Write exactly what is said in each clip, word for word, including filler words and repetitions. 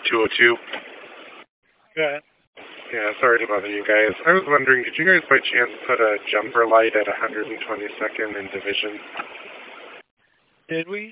two oh two. Go ahead. Yeah, sorry to bother you guys. I was wondering, did you guys by chance put a jumper light at one hundred twenty-second in Division? Did we?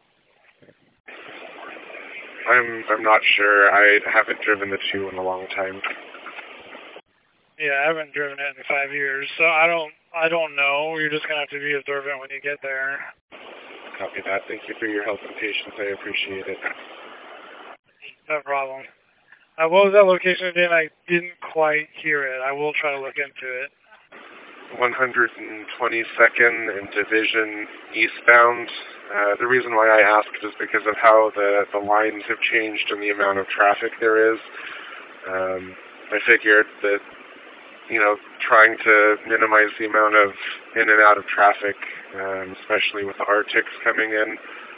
I'm I'm not sure. I haven't driven the two in a long time. Yeah, I haven't driven it in five years, so I don't I don't know. You're just gonna have to be observant when you get there. Copy that. Thank you for your help and patience. I appreciate it. No problem. Uh, what was that location again? I didn't quite hear it. I will try to look into it. one hundred twenty-second in Division eastbound. Uh, the reason why I asked is because of how the, the lines have changed and the amount of traffic there is. Um, I figured that, you know, trying to minimize the amount of in and out of traffic, um, especially with the Arctics coming in.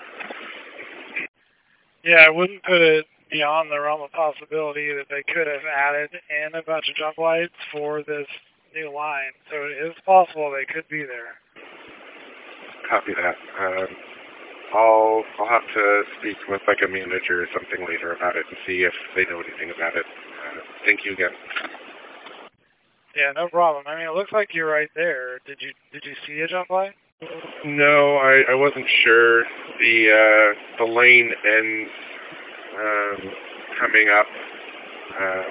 Yeah, I wouldn't put it beyond the realm of possibility that they could have added in a bunch of jump lights for this new line. So it is possible they could be there. Copy that. Um, I'll I'll have to speak with like a manager or something later about it and see if they know anything about it. Uh, thank you again. Yeah, no problem. I mean, it looks like you're right there. Did you did you see a jump light? No, I, I wasn't sure. The uh, the lane ends um, coming up. Uh,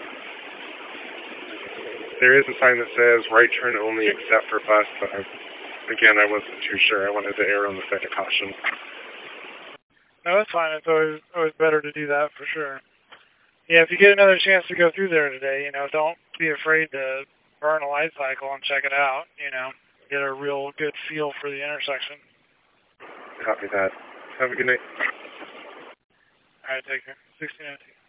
there is a sign that says right turn only except for bus, but I, again, I wasn't too sure. I wanted to err on the side of caution. No, that's fine. It's always always better to do that for sure. Yeah, if you get another chance to go through there today, you know, don't be afraid to burn a light cycle and check it out. You know, get a real good feel for the intersection. Copy that. Have a good night. All right, take care. sixteen oh two.